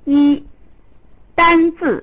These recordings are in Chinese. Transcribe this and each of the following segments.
一、单字：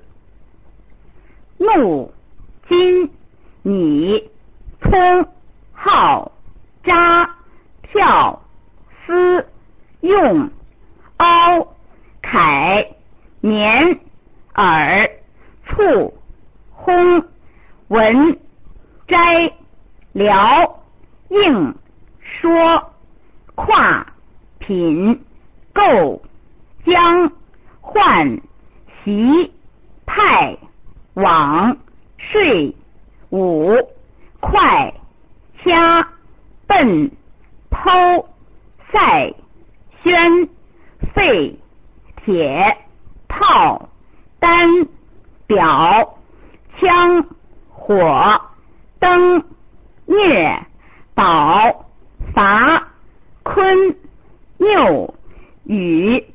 怒、金、拟、通、号、扎、跳、丝、用、凹、楷、绵、耳、促、烘、文、摘、聊、应、说、跨、品、构、将、换、习、派、往、睡、舞、快、掐、奔、剖、塞、宣、废、铁、炮、单、表、枪、火、灯、虐、保、伐、坤、拗、语、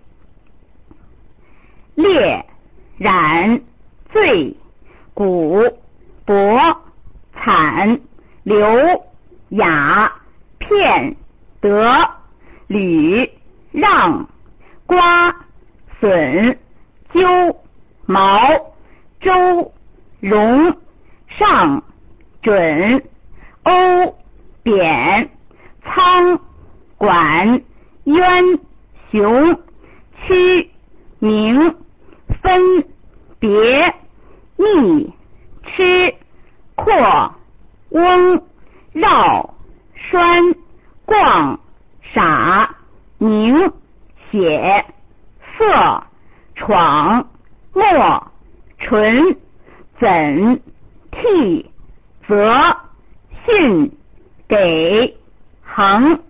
列、染、罪、古、博、惨、刘、雅、骗、得、吕、让、瓜、笋、鸠、毛、周、容、上、准、欧、扁、仓、管、渊、雄、曲、明、分、别、密、吃、阔、翁、绕、栓、逛、傻、宁、写、色、闯、墨、纯、怎、替、责、训、给、衡。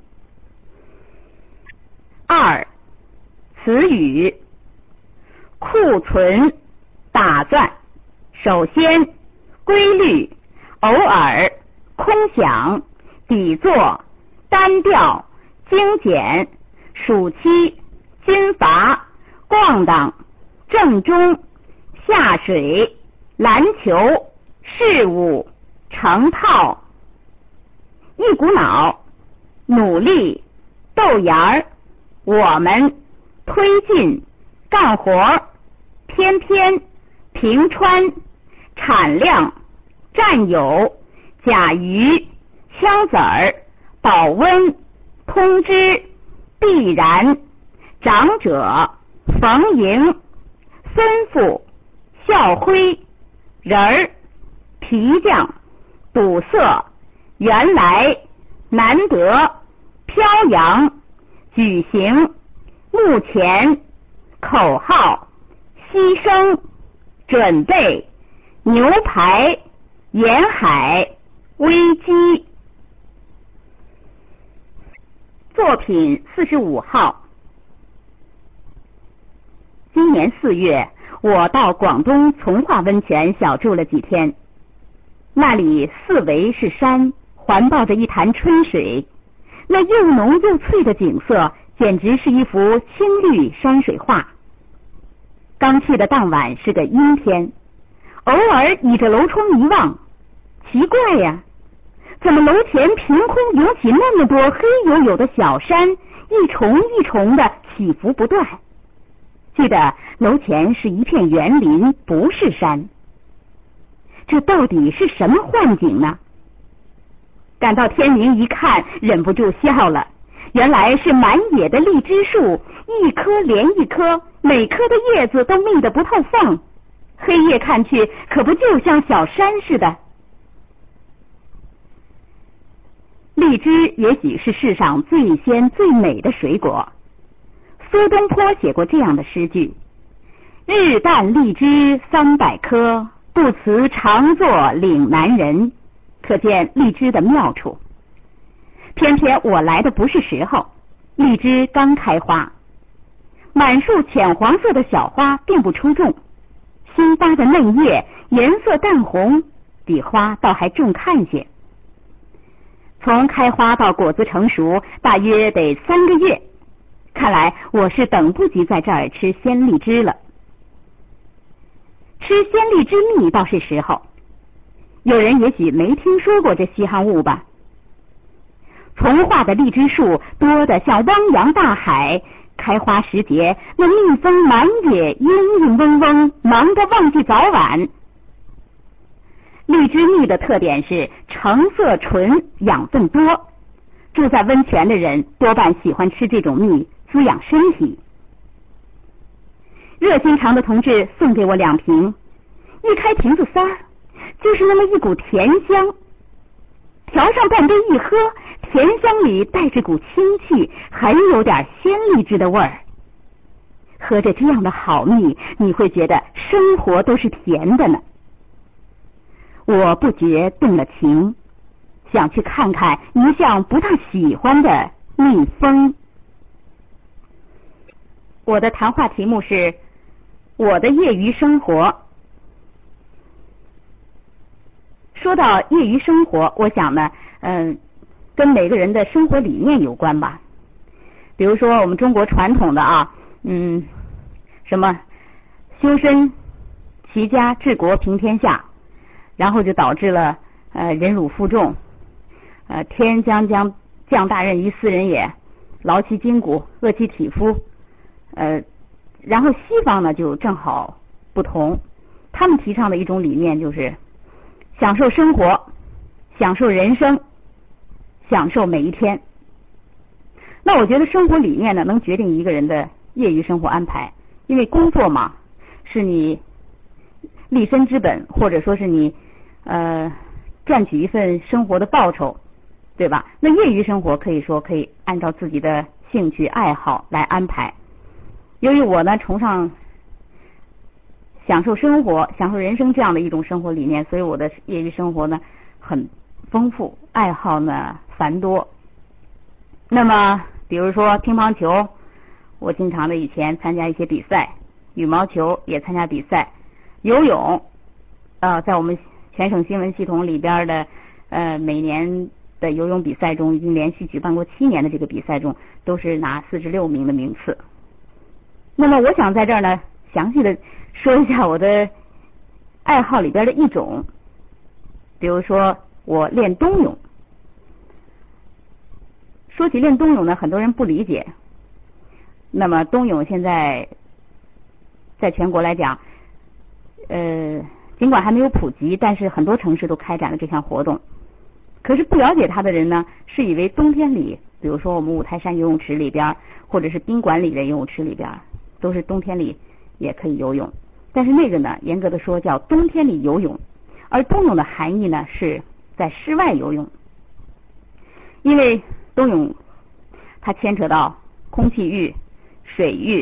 二、词语：库存、打算。首先，规律、偶尔、空想、底座、单调、精简、暑期、军阀、逛荡、正中、下水、篮球、事物、成套、一股脑、努力、豆芽儿、我们、推进、干活、偏偏、平川、产量、占有、甲鱼、枪子儿、保温、通知、必然、长者、逢迎、吩咐、校徽、人儿、皮匠、堵塞、原来、难得、飘扬、举行、目前、口号、牺牲、准备、牛排、沿海、危机。作品45号。今年4月，我到广东从化温泉小住了几天。那里四围是山，环抱着一潭春水，那又浓又翠的景色简直是一幅青绿山水画。刚去的当晚是个阴天，偶尔倚着楼窗一望，奇怪呀，怎么楼前凭空涌起那么多黑黝黝的小山，一重一重的起伏不断。记得楼前是一片园林，不是山。这到底是什么幻景呢？赶到天明一看，忍不住笑了。原来是满野的荔枝树，一棵连一棵，每棵的叶子都密得不透缝，黑夜看去可不就像小山似的。荔枝也许是世上最鲜最美的水果。苏东坡写过这样的诗句：日啖荔枝300颗，不辞长作岭南人。可见荔枝的妙处。偏偏我来的不是时候，荔枝刚开花，满树浅黄色的小花并不出众，新发的嫩叶颜色淡红，比花倒还重看些。从开花到果子成熟大约得3个月，看来我是等不及在这儿吃鲜荔枝了。吃鲜荔枝蜜倒是时候，有人也许没听说过这稀罕物吧。从化的荔枝树多得像汪洋大海， 开花时节，那蜜蜂满野嗡嗡嗡嗡，忙得忘记早晚。荔枝蜜的特点是成色纯，养分多。住在温泉的人多半喜欢吃这种蜜，滋养身体。热心肠的同志送给我2瓶，一开瓶子塞儿，就是那么一股甜香。调上半杯一喝，甜香里带着股清气，很有点鲜荔枝的味儿。喝着这样的好蜜，你会觉得生活都是甜的呢。我不觉动了情，想去看看一向不大喜欢的蜜蜂。我的谈话题目是我的业余生活。说到业余生活，我想呢，跟每个人的生活理念有关吧。比如说我们中国传统的什么修身齐家治国平天下，然后就导致了忍辱负重，天将降大任于斯人也，劳其筋骨，饿其体肤。然后西方呢就正好不同，他们提倡的一种理念就是享受生活，享受人生，享受每一天。那我觉得生活理念呢，能决定一个人的业余生活安排。因为工作嘛，是你立身之本，或者说是你赚取一份生活的报酬，对吧？那业余生活可以说可以按照自己的兴趣爱好来安排。由于我呢崇尚享受生活、享受人生这样的一种生活理念，所以我的业余生活呢很丰富，爱好呢繁多。那么比如说乒乓球，我经常的以前参加一些比赛，羽毛球也参加比赛，游泳在我们全省新闻系统里边的每年的游泳比赛中，已经连续举办过7年的这个比赛中，都是拿46名的名次。那么我想在这儿呢详细的说一下我的爱好里边的一种，比如说我练冬泳。说起练冬泳呢，很多人不理解。那么冬泳现在在全国来讲，尽管还没有普及，但是很多城市都开展了这项活动。可是不了解它的人呢，是以为冬天里，比如说我们五台山游泳池里边，或者是宾馆里的游泳池里边，都是冬天里也可以游泳。但是那个呢，严格的说叫冬天里游泳，而冬泳的含义呢是在室外游泳。因为冬泳它牵扯到空气浴、水浴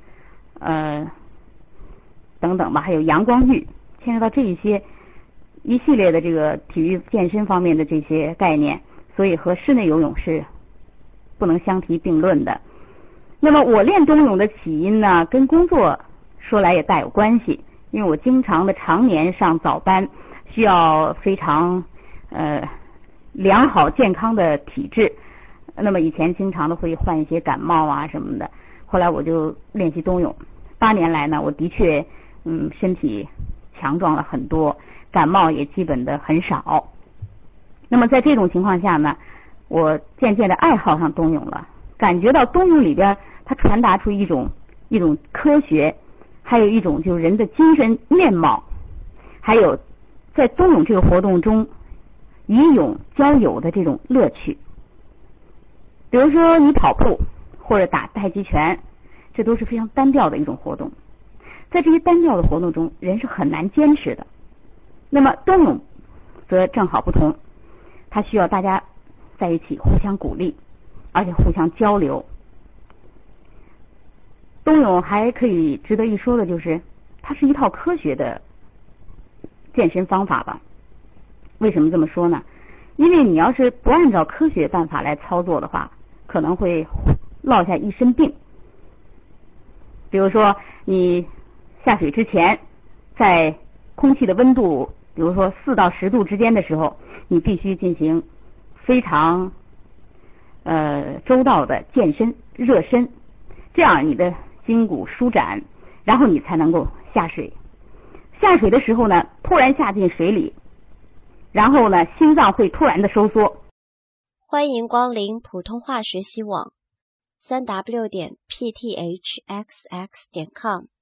等等吧，还有阳光浴，牵扯到这一些一系列的这个体育健身方面的这些概念，所以和室内游泳是不能相提并论的。那么我练冬泳的起因呢，跟工作说来也大有关系，因为我常年上早班，需要非常良好健康的体质。那么以前经常的会患一些感冒啊什么的，后来我就练习冬泳。8年来呢，我的确身体强壮了很多，感冒也基本的很少。那么在这种情况下呢，我渐渐的爱好上冬泳了，感觉到冬泳里边它传达出一种科学，还有一种就是人的精神面貌，还有在冬泳这个活动中以泳交友的这种乐趣。比如说你跑步或者打太极拳，这都是非常单调的一种活动。在这些单调的活动中，人是很难坚持的。那么冬泳则正好不同，它需要大家在一起互相鼓励，而且互相交流。冬泳还可以值得一说的就是，它是一套科学的健身方法吧。为什么这么说呢？因为你要是不按照科学办法来操作的话，可能会落下一身病。比如说你下水之前，在空气的温度比如说4到10度之间的时候，你必须进行非常周到的健身热身，这样你的筋骨舒展，然后你才能够下水。下水的时候呢，突然下进水里，然后呢心脏会突然的收缩。 欢迎光临普通话学习网， 3w.pthxx.com。